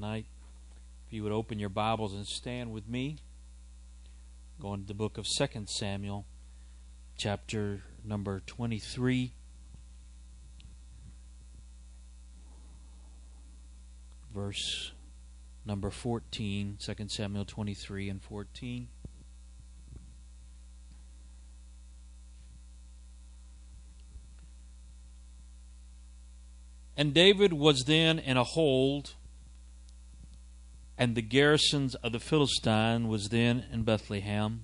tonight. If you would open your Bibles and stand with me. Going to the book of 2 Samuel, chapter number 23. Verse number 14, 2 Samuel 23 and 14. And David was then in a hold, and the garrisons of the Philistine was then in Bethlehem.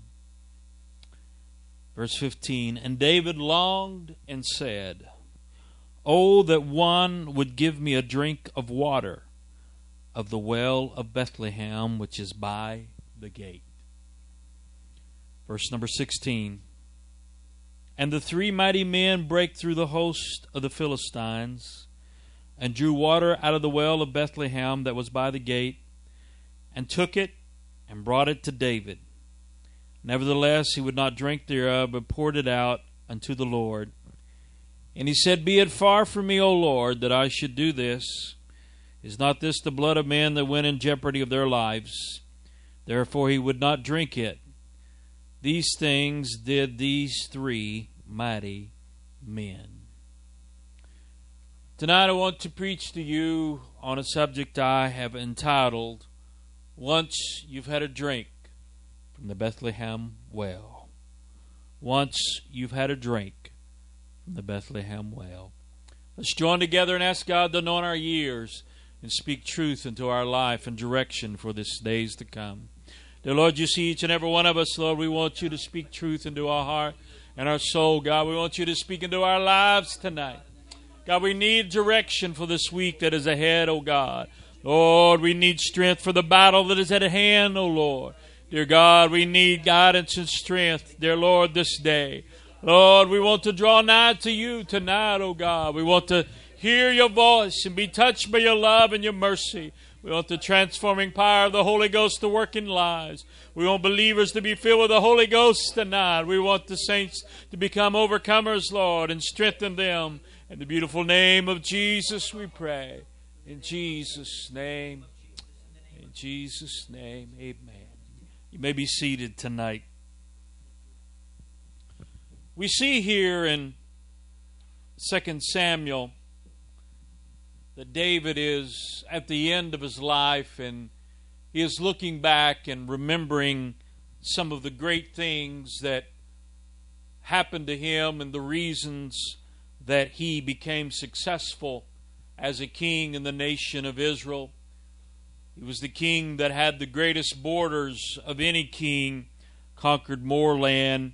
Verse 15, and David longed and said, Oh, that one would give me a drink of water of the well of Bethlehem, which is by the gate. Verse number 16, and the three mighty men brake through the host of the Philistines, and drew water out of the well of Bethlehem that was by the gate, and took it, and brought it to David. Nevertheless he would not drink thereof, but poured it out unto the Lord. And he said, Be it far from me, O Lord, that I should do this. Is not this the blood of men that went in jeopardy of their lives? Therefore he would not drink it. These things did these three mighty men. Tonight I want to preach to you on a subject I have entitled, Once You've Had a Drink from the Bethlehem Well. Once you've had a drink from the Bethlehem Well. Let's join together and ask God to anoint our ears and speak truth into our life and direction for this days to come. Dear Lord, you see each and every one of us, Lord. We want you to speak truth into our heart and our soul, God. We want you to speak into our lives tonight. God, we need direction for this week that is ahead, oh God. Lord, we need strength for the battle that is at hand, oh Lord. Dear God, we need guidance and strength, dear Lord, this day. Lord, we want to draw nigh to you tonight, oh God. We want to hear your voice and be touched by your love and your mercy. We want the transforming power of the Holy Ghost to work in lives. We want believers to be filled with the Holy Ghost tonight. We want the saints to become overcomers, Lord, and strengthen them. In the beautiful name of Jesus we pray. In Jesus' name. In Jesus' name, amen. You may be seated tonight. We see here in 2 Samuel that David is at the end of his life, and he is looking back and remembering some of the great things that happened to him and the reasons that he became successful as a king in the nation of Israel. He was the king that had the greatest borders of any king, conquered more land.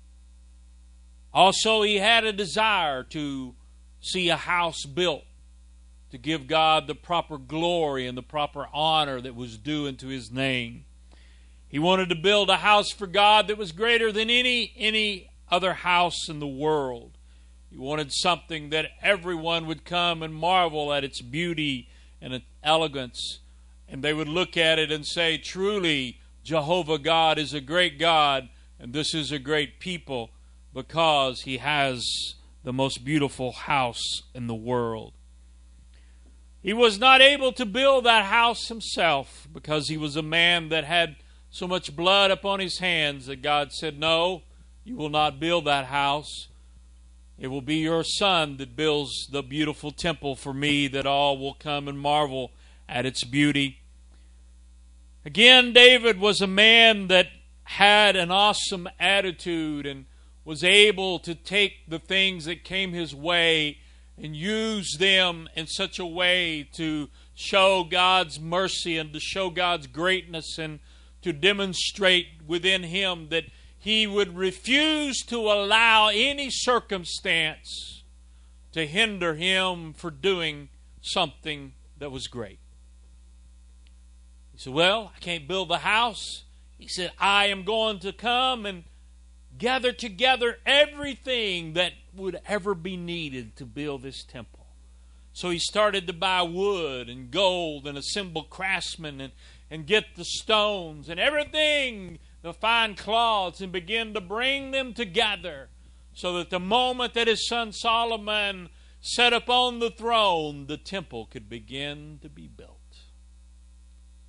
Also, he had a desire to see a house built to give God the proper glory and the proper honor that was due unto his name. He wanted to build a house for God that was greater than any other house in the world. He wanted something that everyone would come and marvel at its beauty and its elegance. And they would look at it and say, truly, Jehovah God is a great God, and this is a great people, because he has the most beautiful house in the world. He was not able to build that house himself because he was a man that had so much blood upon his hands that God said, No, you will not build that house. It will be your son that builds the beautiful temple for me, that all will come and marvel at its beauty. Again, David was a man that had an awesome attitude and was able to take the things that came his way and use them in such a way to show God's mercy and to show God's greatness and to demonstrate within him that he would refuse to allow any circumstance to hinder him for doing something that was great. He said, well, I can't build the house. He said, I am going to come and gather together everything that would ever be needed to build this temple. So he started to buy wood and gold and assemble craftsmen and get the stones and everything, the fine cloths, and begin to bring them together so that the moment that his son Solomon sat upon the throne, the temple could begin to be built.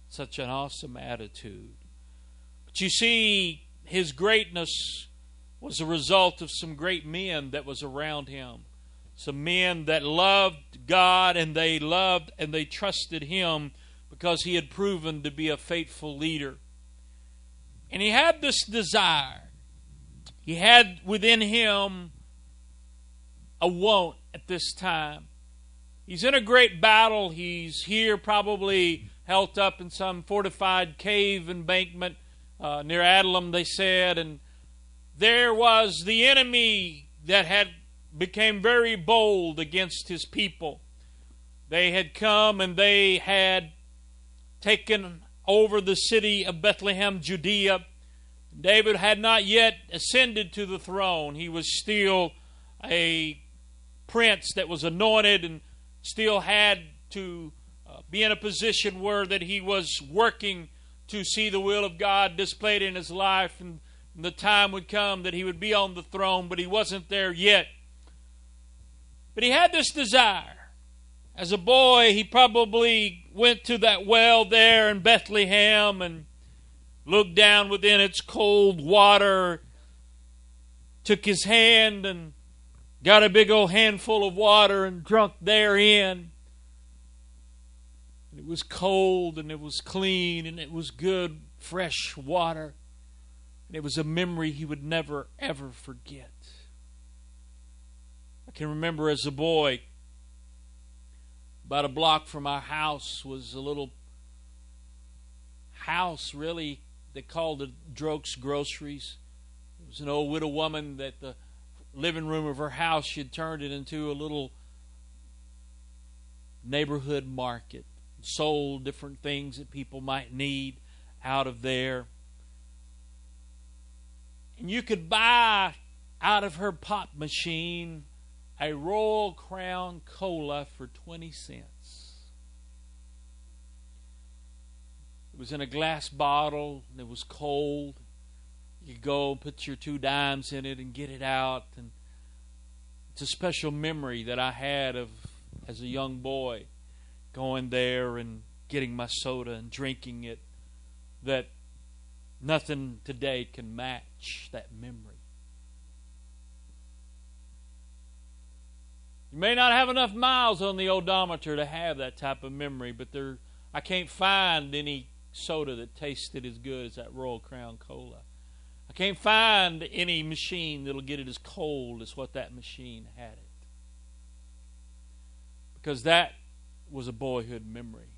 such an awesome attitude. But you see, his greatness was a result of some great men that was around him. Some men that loved God, and they loved and they trusted him because he had proven to be a faithful leader. And he had this desire. He had within him a want at this time. He's in a great battle. He's here probably held up in some fortified cave embankment near Adullam, they said. And there was the enemy that had became very bold against his people. They had come and they had taken over the city of Bethlehem, Judea. David had not yet ascended to the throne. He was still a prince that was anointed and still had to be in a position where that he was working to see the will of God displayed in his life, and the time would come that he would be on the throne, but he wasn't there yet. But he had this desire. As a boy, he probably went to that well there in Bethlehem and looked down within its cold water, took his hand and got a big old handful of water and drunk therein. It was cold and it was clean and it was good, fresh water. And it was a memory he would never, ever forget. I can remember as a boy, about a block from our house was a little house, really, they called it Droke's Groceries. It was an old widow woman that the living room of her house, she had turned it into a little neighborhood market. Sold different things that people might need out of there. And you could buy out of her pop machine a Royal Crown Cola for 20 cents. It was in a glass bottle and it was cold. You could go and put your 2 dimes in it and get it out. And it's a special memory that I had of as a young boy going there and getting my soda and drinking it, that nothing today can match that memory. You may not have enough miles on the odometer to have that type of memory, but I can't find any soda that tasted as good as that Royal Crown Cola. I can't find any machine that'll get it as cold as what that machine had it. Because that was a boyhood memory.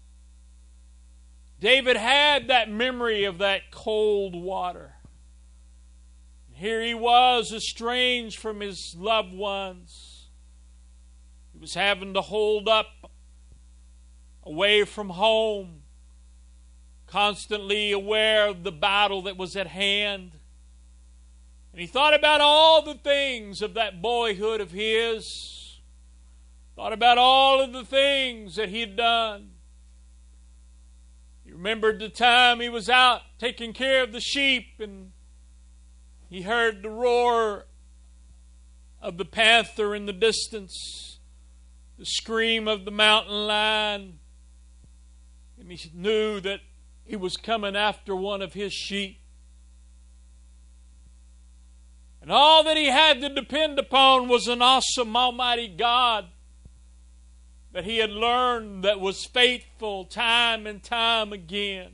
David had that memory of that cold water. Here he was, estranged from his loved ones. He was having to hold up away from home, constantly aware of the battle that was at hand. And he thought about all the things of that boyhood of his. Thought about all of the things that he had done. He remembered the time he was out taking care of the sheep and he heard the roar of the panther in the distance, the scream of the mountain lion, and he knew that he was coming after one of his sheep. And all that he had to depend upon was an awesome, almighty God that he had learned that was faithful time and time again.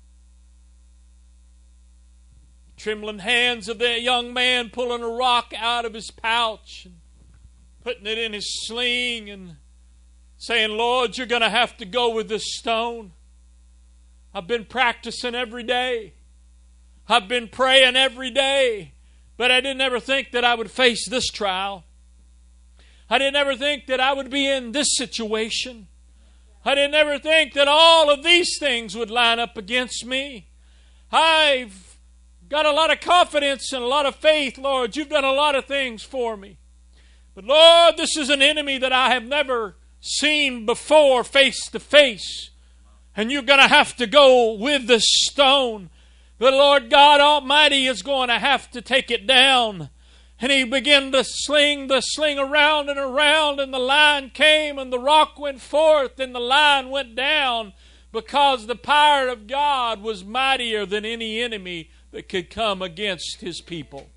Trembling hands of that young man pulling a rock out of his pouch and putting it in his sling and saying, Lord, you're going to have to go with this stone. I've been practicing every day. I've been praying every day. But I didn't ever think that I would face this trial. I didn't ever think that I would be in this situation. I didn't ever think that all of these things would line up against me. I've got a lot of confidence and a lot of faith, Lord. You've done a lot of things for me. But Lord, this is an enemy that I have never seen before face to face. And you're going to have to go with this stone. The Lord God Almighty is going to have to take it down. And he began to sling the sling around and around, and the line came, and the rock went forth, and the line went down. because the power of God was mightier than any enemy that could come against His people.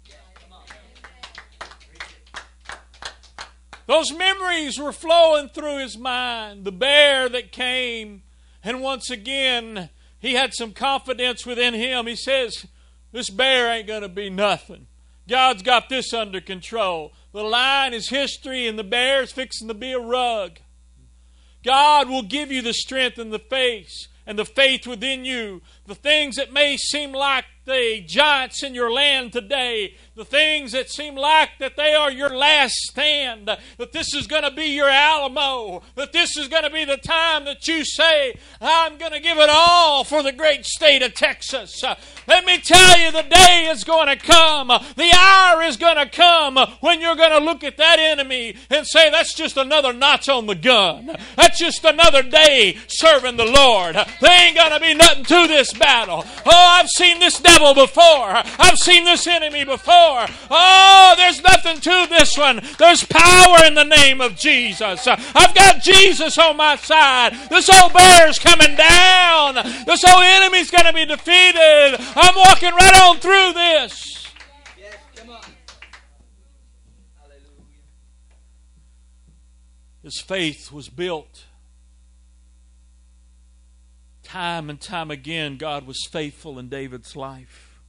Those memories were flowing through his mind. The bear that came, and once again, he had some confidence within him. He says, this bear ain't going to be nothing. God's got this under control. The lion is history, and the bear is fixing to be a rug. God will give you the strength and the faith within you. The things that may seem like the giants in your land today, the things that seem like that they are your last stand, that this is going to be your Alamo, that this is going to be the time that you say, I'm going to give it all for the great state of Texas. Let me tell you, the day is going to come, the hour is going to come when you're going to look at that enemy and say, that's just another notch on the gun. That's just another day serving the Lord. There ain't going to be nothing to this battle. Oh, I've seen this devil before. I've seen this enemy before. Oh, there's nothing to this one. There's power in the name of Jesus. I've got Jesus on my side. This old bear's coming down. This old enemy's going to be defeated. I'm walking right on through this. Yes, come on. Hallelujah. His faith was built. Time and time again, God was faithful in David's life.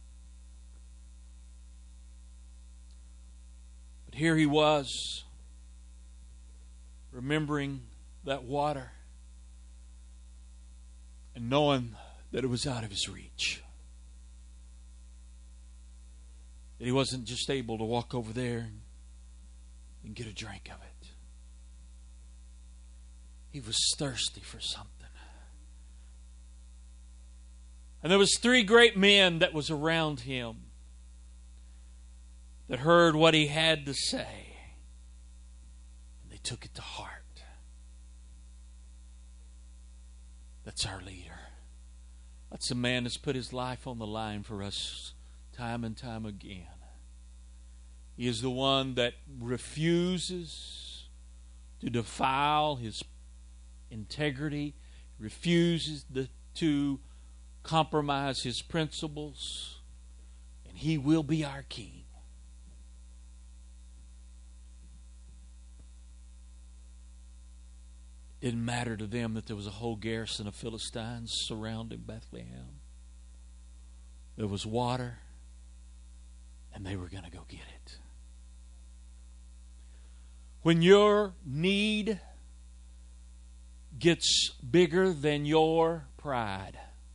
But here he was, remembering that water and knowing that it was out of his reach. That he wasn't just able to walk over there and get a drink of it. He was thirsty for something. And there was 3 great men that was around him that heard what he had to say. And they took it to heart. That's our leader. That's a man that's put his life on the line for us time and time again. He is the one that refuses to defile his integrity, refuses to compromise his principles, and he will be our king. It didn't matter to them that there was a whole garrison of Philistines surrounding Bethlehem. There was water, and they were going to go get it. When your need gets bigger than your pride,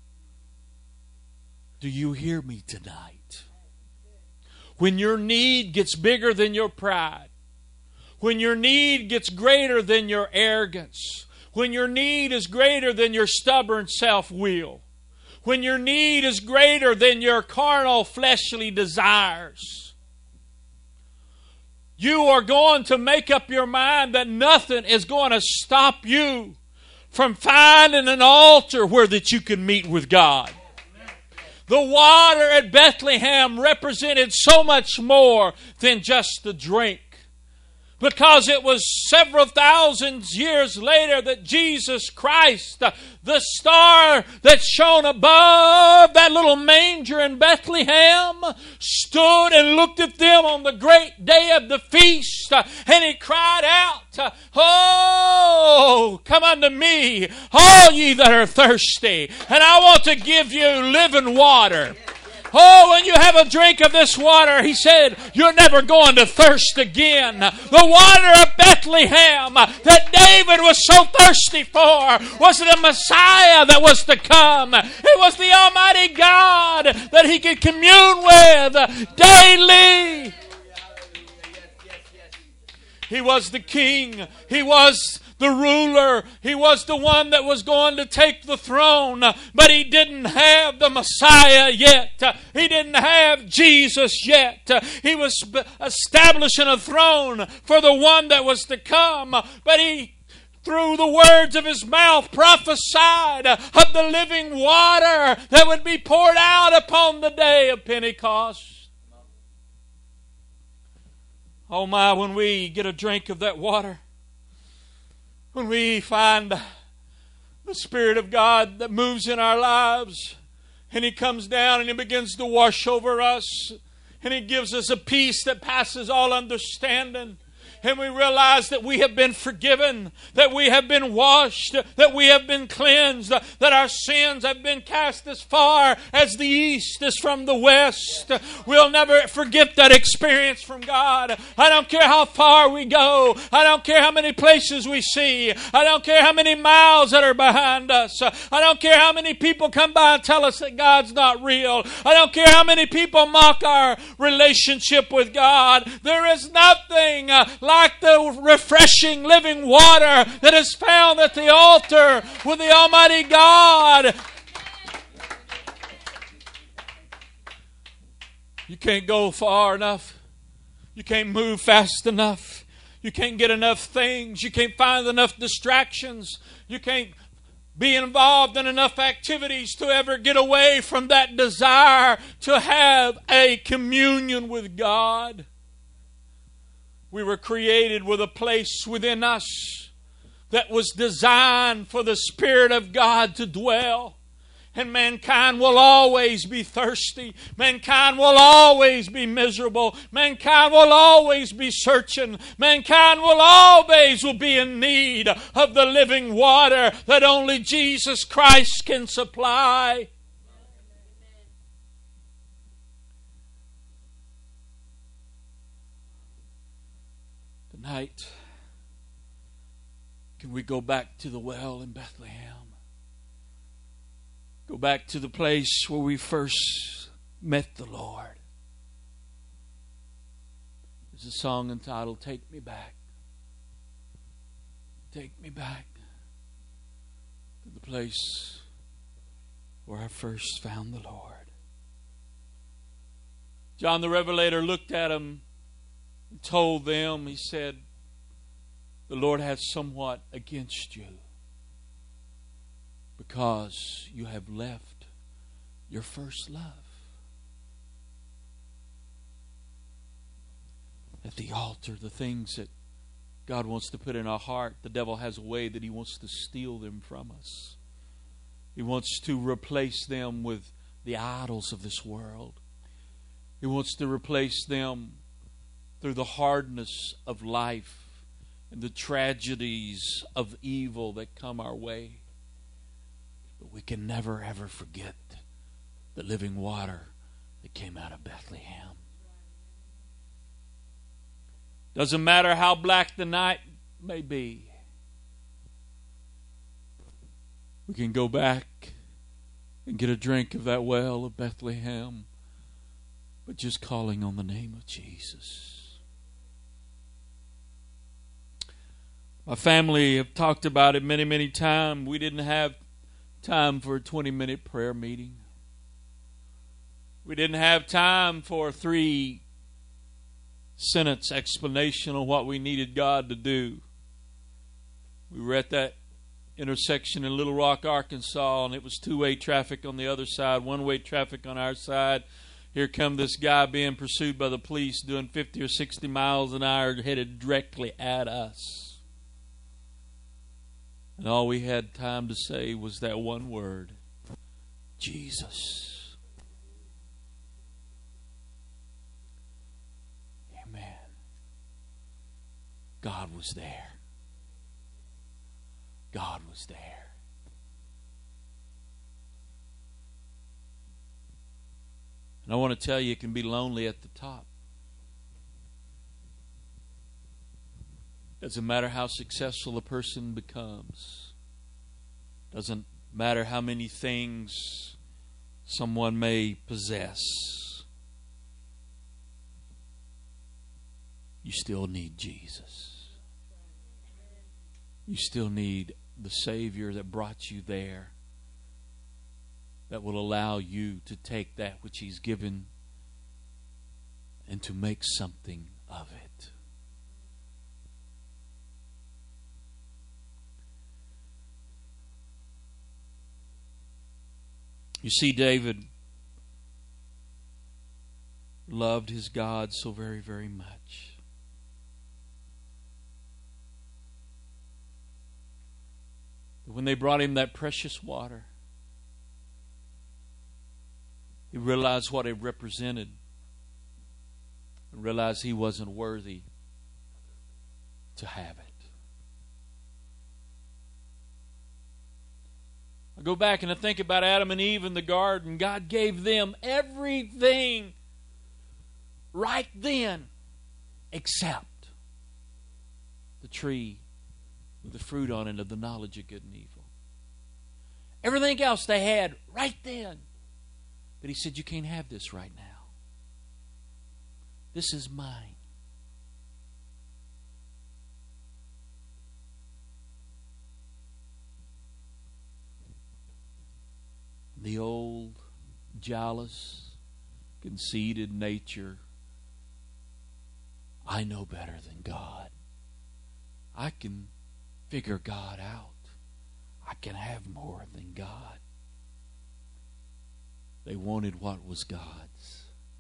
do you hear me tonight? When your need gets bigger than your pride, when your need gets greater than your arrogance, when your need is greater than your stubborn self-will, when your need is greater than your carnal fleshly desires, you are going to make up your mind that nothing is going to stop you from finding an altar where that you can meet with God. The water at Bethlehem represented so much more than just the drink. Because it was several thousand years later that Jesus Christ, the star that shone above that little manger in Bethlehem, stood and looked at them on the great day of the feast, and he cried out, oh, come unto me, all ye that are thirsty, and I want to give you living water. Oh, when you have a drink of this water, he said, you're never going to thirst again. The water of Bethlehem that David was so thirsty for was the Messiah that was to come. It was the Almighty God that he could commune with daily. He was the king. He was the ruler. He was the one that was going to take the throne, but he didn't have the Messiah yet. He didn't have Jesus yet. He was establishing a throne for the one that was to come, but he, through the words of his mouth, prophesied of the living water that would be poured out upon the day of Pentecost. Oh my, when we get a drink of that water, when we find The Spirit of God that moves in our lives. And He comes down and He begins to wash over us. And He gives us a peace that passes all understanding. And we realize that we have been forgiven, that we have been washed, that we have been cleansed, that our sins have been cast as far as the east is from the west. We'll never forget that experience from God. I don't care how far we go. I don't care how many places we see. I don't care how many miles that are behind us. I don't care how many people come by and tell us that God's not real. I don't care how many people mock our relationship with God. There is nothing like the refreshing living water that is found at the altar with the Almighty God. You can't go far enough. You can't move fast enough. You can't get enough things. You can't find enough distractions. You can't be involved in enough activities to ever get away from that desire to have a communion with God. We were created with a place within us that was designed for the Spirit of God to dwell. And mankind will always be thirsty. Mankind will always be miserable. Mankind will always be searching. Mankind will always be in need of the living water that only Jesus Christ can supply. Tonight, can we go back to the well in Bethlehem? Go back to the place where we first met the Lord. There's a song entitled, Take Me Back. Take me back to the place where I first found the Lord. John the Revelator looked at him and told them, he said, the Lord has somewhat against you, because you have left your first love. At the altar, the things that God wants to put in our heart, the devil has a way that he wants to steal them from us. He wants to replace them with the idols of this world. He wants to replace them through the hardness of life and the tragedies of evil that come our way. But we can never ever forget the living water that came out of Bethlehem. Doesn't matter how black the night may be. We can go back and get a drink of that well of Bethlehem, but just calling on the name of Jesus. My family have talked about it many, many times. We didn't have time for a 20-minute prayer meeting. We didn't have time for a 3-sentence explanation on what we needed God to do. We were at that intersection in Little Rock, Arkansas, and it was 2-way traffic on the other side, 1-way traffic on our side. Here come this guy being pursued by the police doing 50 or 60 miles an hour headed directly at us. And all we had time to say was that one word, Jesus. Amen. God was there. God was there. And I want to tell you, it can be lonely at the top. Doesn't matter how successful a person becomes. Doesn't matter how many things someone may possess. You still need Jesus. You still need the Savior that brought you there, that will allow you to take that which He's given and to make something of it. You see, David loved his God so very, very much. When they brought him that precious water, he realized what it represented. He realized he wasn't worthy to have it. I go back and I think about Adam and Eve in the garden. God gave them everything right then except the tree with the fruit on it of the knowledge of good and evil. Everything else they had right then. But he said, you can't have this right now. This is mine. The old, jealous, conceited nature. I know better than God. I can figure God out. I can have more than God. They wanted what was God's.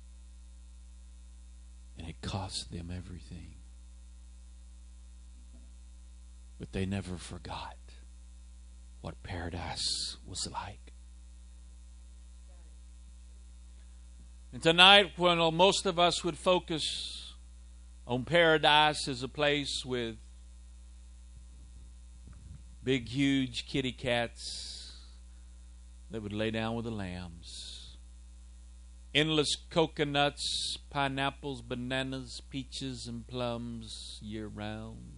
And it cost them everything. But they never forgot what paradise was like. And tonight, when most of us would focus on paradise as a place with big, huge kitty cats that would lay down with the lambs, endless coconuts, pineapples, bananas, peaches, and plums year round,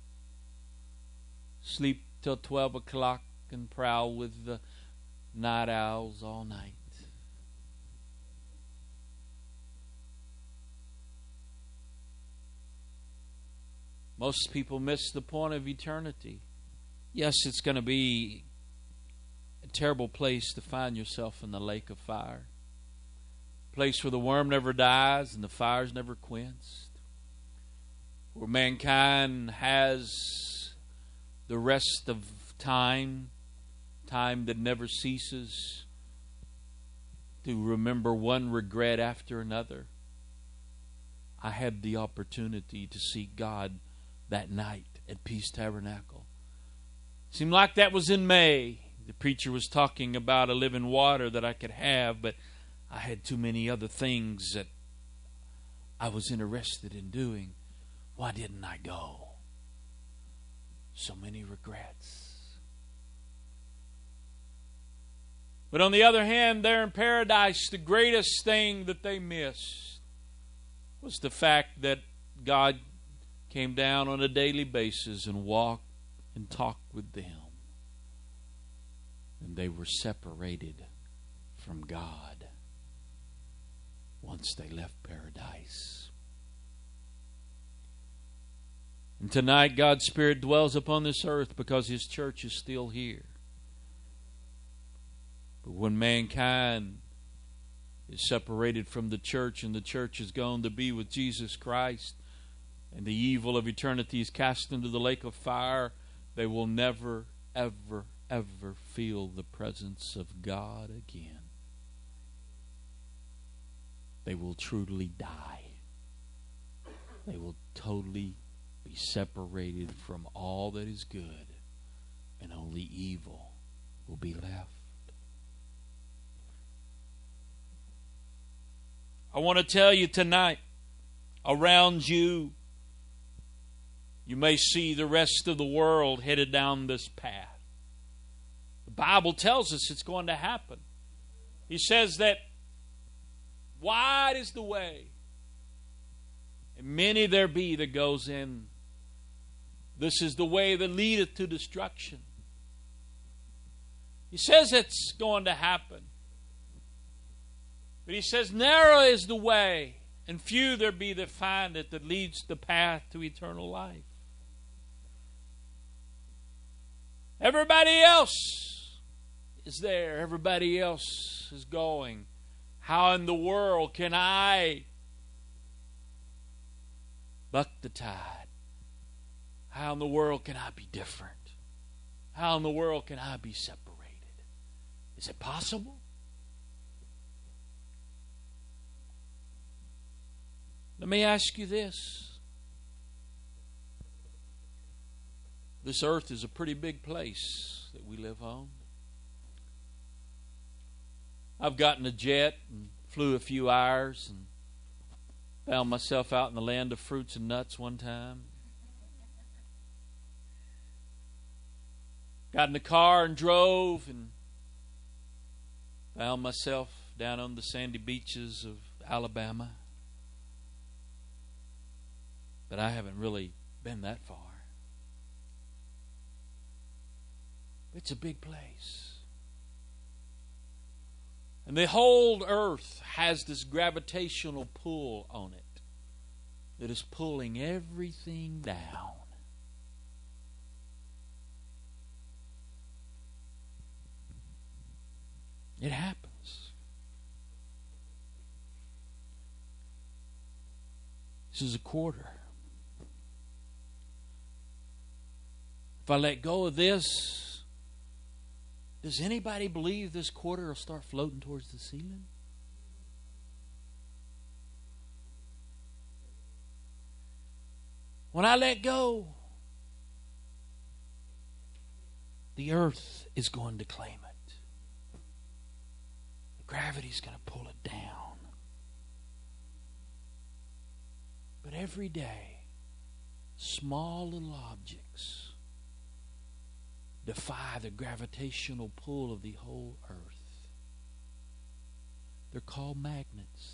sleep till 12 o'clock and prowl with the night owls all night. Most people miss the point of eternity. Yes, it's going to be a terrible place to find yourself in the lake of fire. A place where the worm never dies and the fire's never quenched. Where mankind has the rest of time, time that never ceases, to remember one regret after another. I had the opportunity to see God that night at Peace Tabernacle. Seemed like that was in May. The preacher was talking about a living water that I could have, but I had too many other things that I was interested in doing. Why didn't I go? So many regrets. But on the other hand, there in paradise, the greatest thing that they missed was the fact that God came down on a daily basis and walked and talked with them. And they were separated from God once they left paradise. And tonight God's Spirit dwells upon this earth because His church is still here. But when mankind is separated from the church and the church is gone to be with Jesus Christ, and the evil of eternity is cast into the lake of fire, they will never, ever, ever feel the presence of God again. They will truly die. They will totally be separated from all that is good, and only evil will be left. I want to tell you tonight, around you, you may see the rest of the world headed down this path. The Bible tells us it's going to happen. He says that wide is the way, and many there be that goes in. This is the way that leadeth to destruction. He says it's going to happen. But he says, narrow is the way, and few there be that find it, that leads the path to eternal life. Everybody else is there. Everybody else is going. How in the world can I buck the tide? How in the world can I be different? How in the world can I be separated? Is it possible? Let me ask you this. This earth is a pretty big place that we live on. I've gotten a jet and flew a few hours and found myself out in the land of fruits and nuts one time. Got in the car and drove and found myself down on the sandy beaches of Alabama. But I haven't really been that far. It's a big place. And the whole earth has this gravitational pull on it that is pulling everything down. It happens. This is a quarter. If I let go of this, does anybody believe this quarter will start floating towards the ceiling? When I let go, the earth is going to claim it. The gravity's going to pull it down. But every day, small little objects defy the gravitational pull of the whole earth. They're called magnets.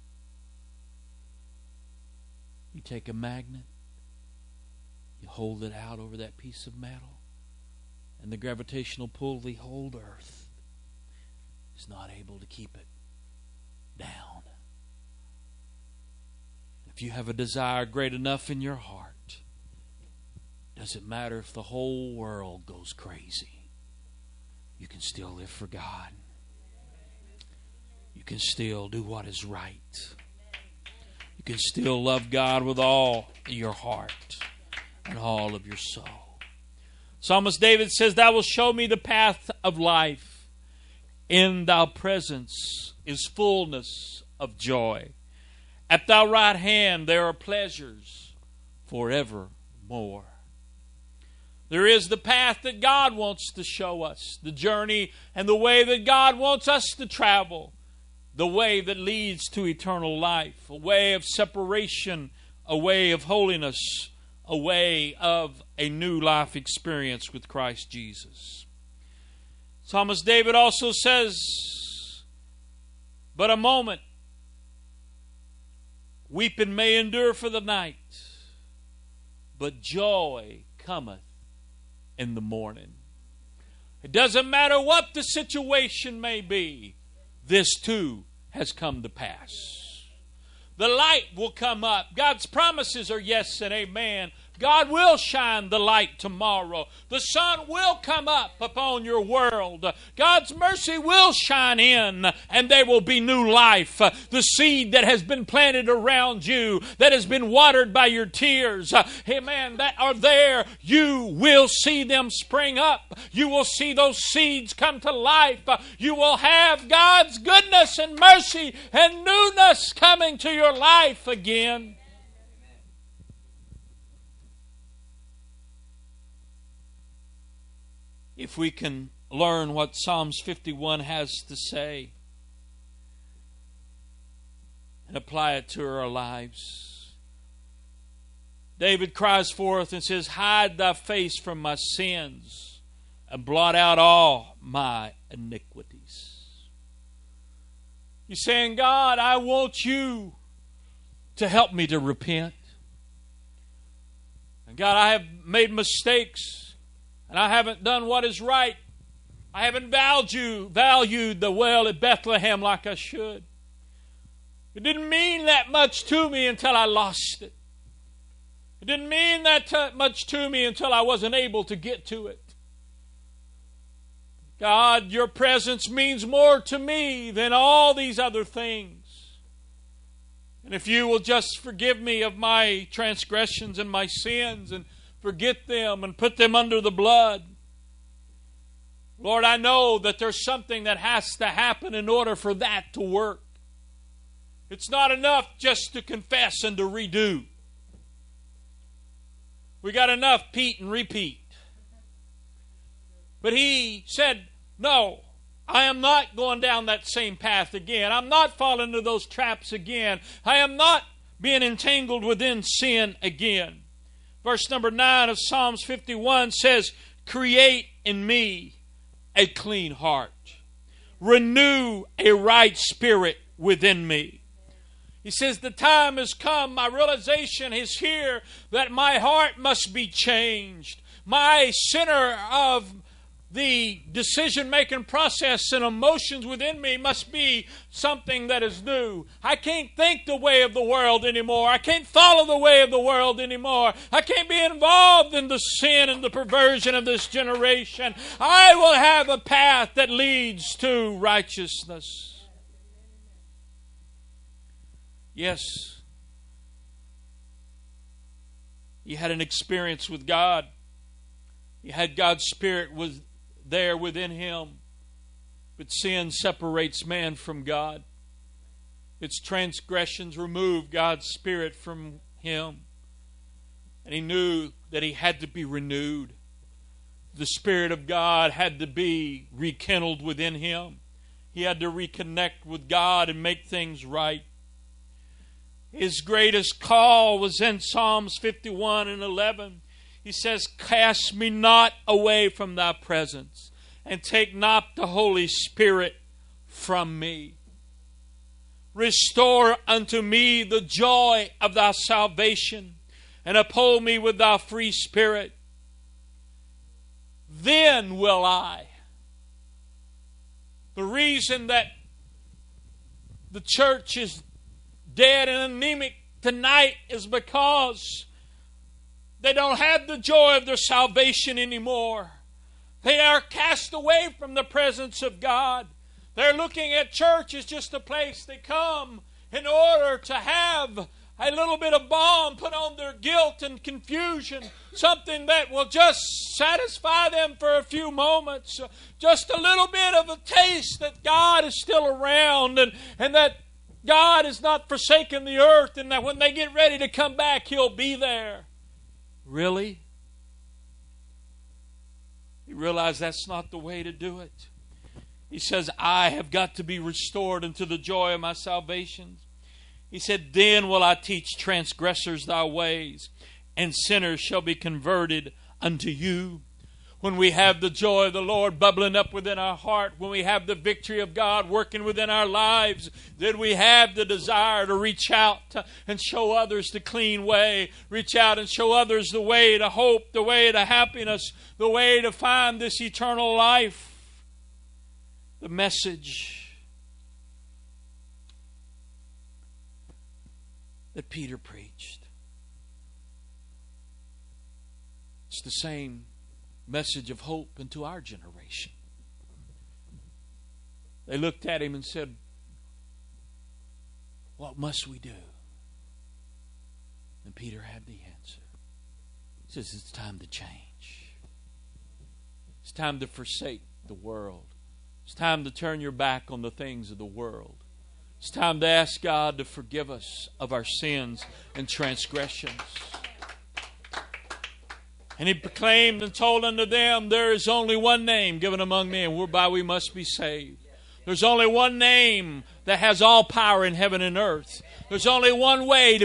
You take a magnet, you hold it out over that piece of metal, and the gravitational pull of the whole earth is not able to keep it down. If you have a desire great enough in your heart, doesn't matter if the whole world goes crazy. You can still live for God. You can still do what is right. You can still love God with all your heart and all of your soul. Psalmist David says, "Thou wilt show me the path of life. In thy presence is fullness of joy. At thy right hand there are pleasures forevermore." There is the path that God wants to show us, the journey and the way that God wants us to travel, the way that leads to eternal life, a way of separation, a way of holiness, a way of a new life experience with Christ Jesus. Psalmist David also says, "But a moment, weeping may endure for the night, but joy cometh in the morning." It doesn't matter what the situation may be, this too has come to pass. The light will come up. God's promises are yes and amen. God will shine the light tomorrow. The sun will come up upon your world. God's mercy will shine in, and there will be new life. The seed that has been planted around you, that has been watered by your tears, amen, that are there, you will see them spring up. You will see those seeds come to life. You will have God's goodness and mercy and newness coming to your life again. If we can learn what Psalms 51 has to say and apply it to our lives. David cries forth and says, "Hide thy face from my sins and blot out all my iniquities." He's saying, God, I want you to help me to repent. And God, I have made mistakes. And I haven't done what is right. I haven't valued the well at Bethlehem like I should. It didn't mean that much to me until I lost it. It didn't mean that much to me until I wasn't able to get to it. God, your presence means more to me than all these other things. And if you will just forgive me of my transgressions and my sins and forget them and put them under the blood. Lord, I know that there's something that has to happen in order for that to work. It's not enough just to confess and to redo. We got enough Pete and repeat. But he said, no, I am not going down that same path again. I'm not falling into those traps again. I am not being entangled within sin again. Verse number 9 of Psalms 51 says, create in me a clean heart. Renew a right spirit within me. He says, the time has come, my realization is here that my heart must be changed. My center of the decision-making process and emotions within me must be something that is new. I can't think the way of the world anymore. I can't follow the way of the world anymore. I can't be involved in the sin and the perversion of this generation. I will have a path that leads to righteousness. Yes, he had an experience with God. He had God's Spirit was there within him. But sin separates man from God. Its transgressions remove God's Spirit from him. And he knew that he had to be renewed. The Spirit of God had to be rekindled within him. He had to reconnect with God and make things right. His greatest call was in Psalms 51 and 11. He says, cast me not away from thy presence, and take not the Holy Spirit from me. Restore unto me the joy of thy salvation, and uphold me with thy free spirit. Then will I. The reason that the church is dead and anemic tonight is because they don't have the joy of their salvation anymore. They are cast away from the presence of God. They're looking at church as just a place they come in order to have a little bit of balm put on their guilt and confusion. Something that will just satisfy them for a few moments. Just a little bit of a taste that God is still around and that God has not forsaken the earth, and that when they get ready to come back, He'll be there. Really? He realized that's not the way to do it. He says, I have got to be restored into the joy of my salvation. He said, then will I teach transgressors thy ways, and sinners shall be converted unto you. When we have the joy of the Lord bubbling up within our heart, when we have the victory of God working within our lives, then we have the desire to reach out and show others the clean way. Reach out and show others the way to hope, the way to happiness, the way to find this eternal life. The message that Peter preached. It's the same message of hope into our generation. They looked at him and said, what must we do? And Peter had the answer. He says, it's time to change. It's time to forsake the world. It's time to turn your back on the things of the world. It's time to ask God to forgive us of our sins and transgressions. And he proclaimed and told unto them, there is only one name given among men whereby we must be saved. There's only one name that has all power in heaven and earth. There's only one way to